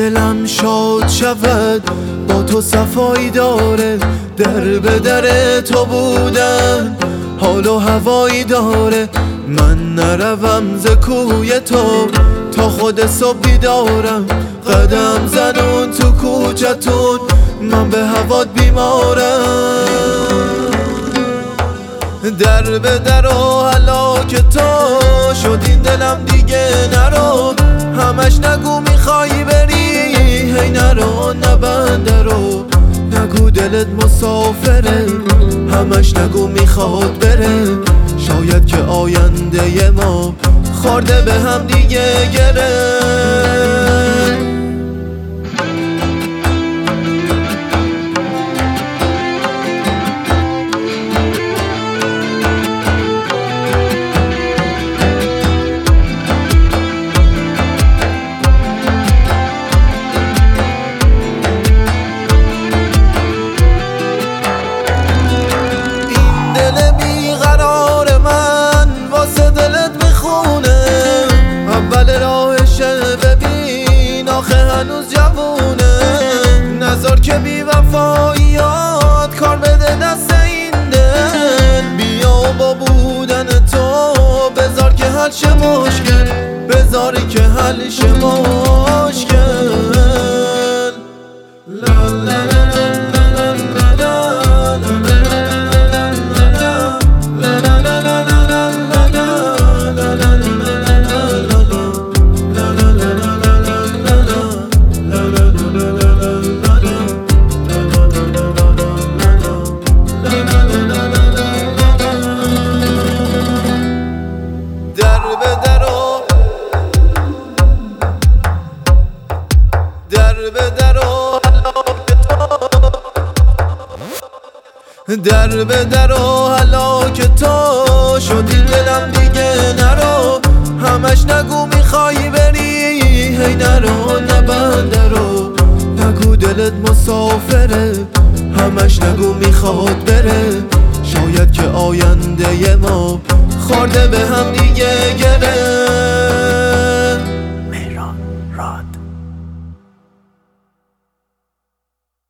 دلم شاد شود با تو صفایی داره، در به در تو بودن حال و هوایی داره. من نروم ز کوی تو تا خود صبح بیدارم، قدم زنون تو کوچتون من به هوات بیمارم. در به در و هلاک تو شد این دلم دیگه نرو، همش نگو میخوای بری هی نرو نبنده رو، نگو دلت مسافره همش نگو میخواد بره، شاید که آینده ما خورده به هم دیگه گره. هنوز جوونه نظر که بی وفاییات کار بده دست این دل، بیا با بودن تو بذار که حل شه مشکل، بذاری که حل شه مشکل. لا لا لا در به در و هلاک تو شد این دلم دیگه نرو، همش نگو میخوای بری هی نرو نبنده رو، نگو دلت مسافره همش نگو میخواد بره، شاید که آینده ما خورده به هم دیگه گره.